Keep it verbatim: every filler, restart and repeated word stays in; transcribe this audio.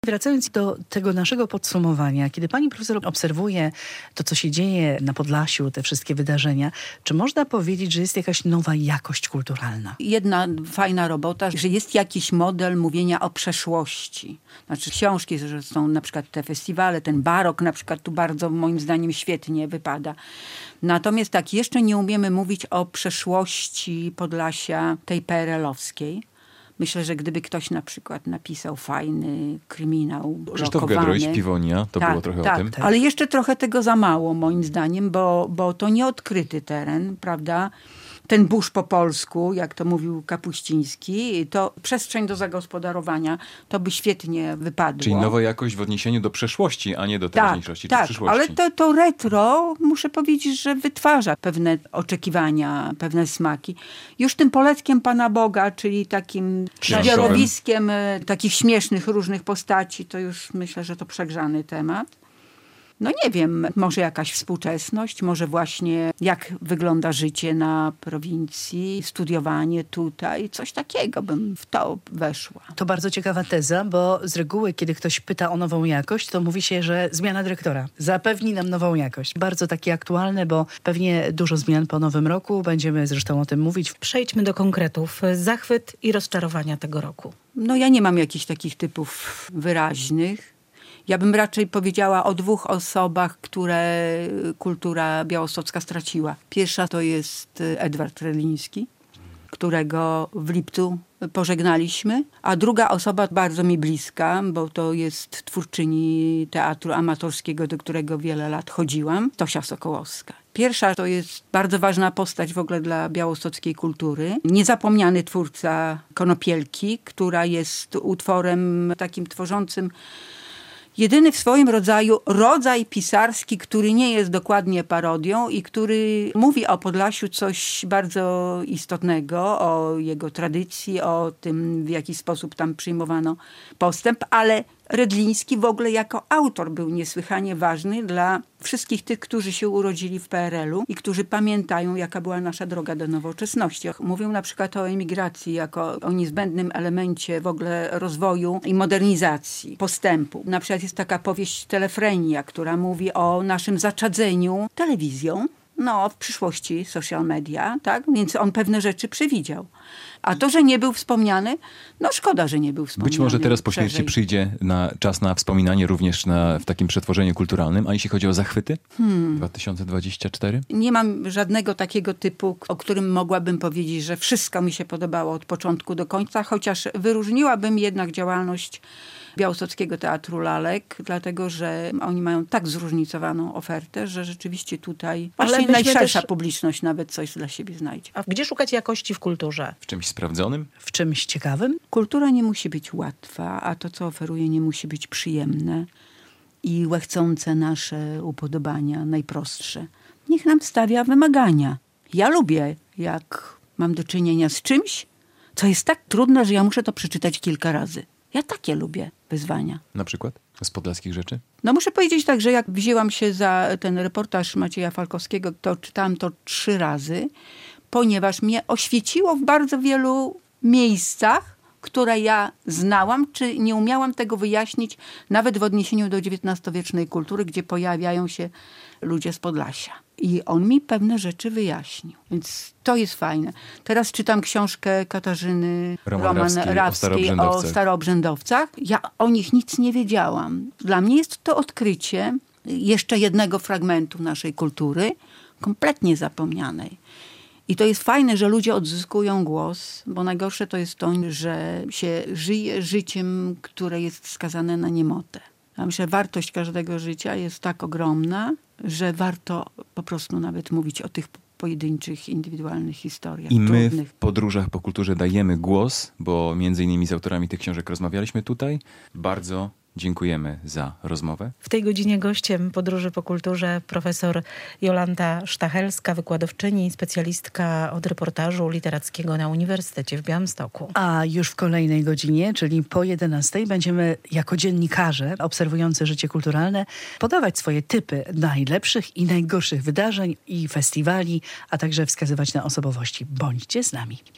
Wracając do tego naszego podsumowania, kiedy pani profesor obserwuje to, co się dzieje na Podlasiu, te wszystkie wydarzenia, czy można powiedzieć, że jest jakaś nowa jakość kulturalna? Jedna fajna robota, że jest jakiś model mówienia o przeszłości. Znaczy książki, że są na przykład te festiwale, ten barok na przykład tu bardzo moim zdaniem świetnie wypada. Natomiast tak, jeszcze nie umiemy mówić o przeszłości Podlasia tej P R L-owskiej. Myślę, że gdyby ktoś na przykład napisał fajny kryminał Krzysztof Gedroś, Piwonia, to tak, było trochę tak, o tym. Tak. Ale jeszcze trochę tego za mało moim zdaniem, bo, bo to nieodkryty teren, prawda? Ten burz po polsku, jak to mówił Kapuściński, to przestrzeń do zagospodarowania, to by świetnie wypadło. Czyli nowa jakość w odniesieniu do przeszłości, a nie do teraźniejszości tak, czy tak, przyszłości. Ale to, to retro, muszę powiedzieć, że wytwarza pewne oczekiwania, pewne smaki. Już tym poletkiem Pana Boga, czyli takim zbiorowiskiem takich śmiesznych różnych postaci, to już myślę, że to przegrzany temat. No nie wiem, może jakaś współczesność, może właśnie jak wygląda życie na prowincji, studiowanie tutaj, coś takiego bym w to weszła. To bardzo ciekawa teza, bo z reguły, kiedy ktoś pyta o nową jakość, to mówi się, że zmiana dyrektora zapewni nam nową jakość. Bardzo takie aktualne, bo pewnie dużo zmian po nowym roku, będziemy zresztą o tym mówić. Przejdźmy do konkretów. Zachwyt i rozczarowania tego roku. No ja nie mam jakichś takich typów wyraźnych. Ja bym raczej powiedziała o dwóch osobach, które kultura białostocka straciła. Pierwsza to jest Edward Rydliński, którego w lipcu pożegnaliśmy, a druga osoba bardzo mi bliska, bo to jest twórczyni teatru amatorskiego, do którego wiele lat chodziłam, Tosia Sokołowska. Pierwsza to jest bardzo ważna postać w ogóle dla białostockiej kultury. Niezapomniany twórca Konopielki, która jest utworem takim tworzącym jedyny w swoim rodzaju rodzaj pisarski, który nie jest dokładnie parodią i który mówi o Podlasiu coś bardzo istotnego, o jego tradycji, o tym, w jaki sposób tam przyjmowano postęp, ale Rydliński w ogóle jako autor był niesłychanie ważny dla wszystkich tych, którzy się urodzili w P R L-u i którzy pamiętają, jaka była nasza droga do nowoczesności. Mówił na przykład o emigracji jako o niezbędnym elemencie w ogóle rozwoju i modernizacji, postępu. Na przykład jest taka powieść Telefrenia, która mówi o naszym zaczadzeniu telewizją. No, w przyszłości social media, tak? Więc on pewne rzeczy przewidział. A to, że nie był wspomniany, no szkoda, że nie był wspomniany. Być może teraz po śmierci szerzej. przyjdzie na, czas na wspominanie również na, w takim przetworzeniu kulturalnym. A jeśli chodzi o zachwyty? Hmm. dwa tysiące dwudziesty czwarty? Nie mam żadnego takiego typu, o którym mogłabym powiedzieć, że wszystko mi się podobało od początku do końca, chociaż wyróżniłabym jednak działalność Białostockiego Teatru Lalek, dlatego że oni mają tak zróżnicowaną ofertę, że rzeczywiście tutaj Ale właśnie myśmy najszersza też... publiczność nawet coś dla siebie znajdzie. A gdzie szukać jakości w kulturze? W czymś sprawdzonym? W czymś ciekawym? Kultura nie musi być łatwa, a to, co oferuje, nie musi być przyjemne i łechcące nasze upodobania, najprostsze. Niech nam stawia wymagania. Ja lubię, jak mam do czynienia z czymś, co jest tak trudne, że ja muszę to przeczytać kilka razy. Ja takie lubię wyzwania. Na przykład? Z podlaskich rzeczy? No muszę powiedzieć tak, że jak wzięłam się za ten reportaż Macieja Falkowskiego, to czytałam to trzy razy, ponieważ mnie oświeciło w bardzo wielu miejscach, które ja znałam, czy nie umiałam tego wyjaśnić, nawet w odniesieniu do dziewiętnastowiecznej kultury, gdzie pojawiają się ludzie z Podlasia. I on mi pewne rzeczy wyjaśnił. Więc to jest fajne. Teraz czytam książkę Katarzyny Roman Roman Rawskiej, Rawskiej o o staroobrzędowcach. Ja o nich nic nie wiedziałam. Dla mnie jest to odkrycie jeszcze jednego fragmentu naszej kultury, kompletnie zapomnianej. I to jest fajne, że ludzie odzyskują głos, bo najgorsze to jest to, że się żyje życiem, które jest skazane na niemotę. Ja myślę, że wartość każdego życia jest tak ogromna, że warto po prostu nawet mówić o tych pojedynczych, indywidualnych historiach. I my trudnych. w podróżach po kulturze dajemy głos, bo między innymi z autorami tych książek rozmawialiśmy tutaj. Bardzo dziękujemy za rozmowę. W tej godzinie gościem Podróży po kulturze profesor Jolanta Sztachelska, wykładowczyni, specjalistka od reportażu literackiego na Uniwersytecie w Białymstoku. A już w kolejnej godzinie, czyli po jedenastej, będziemy jako dziennikarze obserwujący życie kulturalne podawać swoje typy najlepszych i najgorszych wydarzeń i festiwali, a także wskazywać na osobowości. Bądźcie z nami.